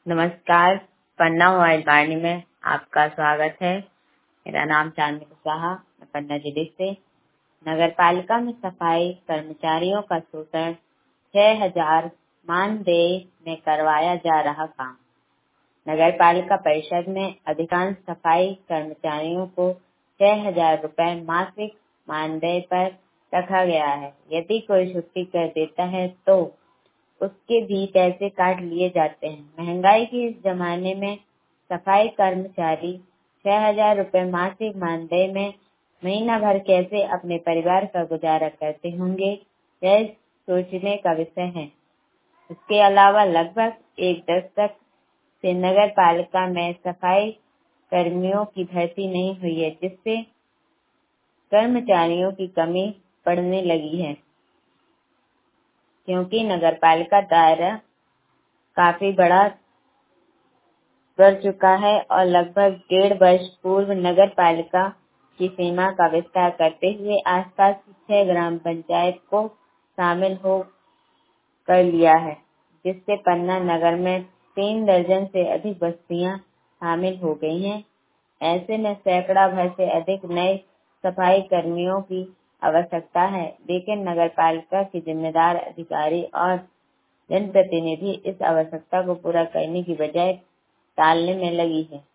नमस्कार। पन्ना मोबाइल वाणी में आपका स्वागत है। मेरा नाम चांदनी कुशवाहा, मैं पन्ना जिले से। नगर पालिका में सफाई कर्मचारियों का शोषण, 6,000 मानदेय में करवाया जा रहा काम। नगर पालिका परिषद में अधिकांश सफाई कर्मचारियों को 6,000 रुपए मासिक मानदेय पर रखा गया है। यदि कोई छुट्टी कर देता है तो उसके भी पैसे काट लिए जाते हैं। महंगाई के इस जमाने में सफाई कर्मचारी 6,000 रुपए मासिक मानदेय में महीना भर कैसे अपने परिवार का गुजारा करते होंगे, यह सोचने का विषय है। इसके अलावा लगभग एक दशक से नगर पालिका में सफाई कर्मियों की भर्ती नहीं हुई है, जिससे कर्मचारियों की कमी पड़ने लगी है। क्योंकि नगर पालिका दायरा काफी बड़ा बढ़ चुका है और लगभग 1.5 वर्ष पूर्व नगर पालिका की सीमा का विस्तार करते हुए आसपास की 6 ग्राम पंचायत को शामिल हो कर लिया है, जिससे पन्ना नगर में 3 दर्जन से अधिक बस्तियां शामिल हो गई हैं। ऐसे में सैकड़ा भर से अधिक नए सफाई कर्मियों की आवश्यकता है, लेकिन नगर पालिका के जिम्मेदार अधिकारी और जनप्रतिनिधि इस आवश्यकता को पूरा करने की बजाय टालने में लगी है।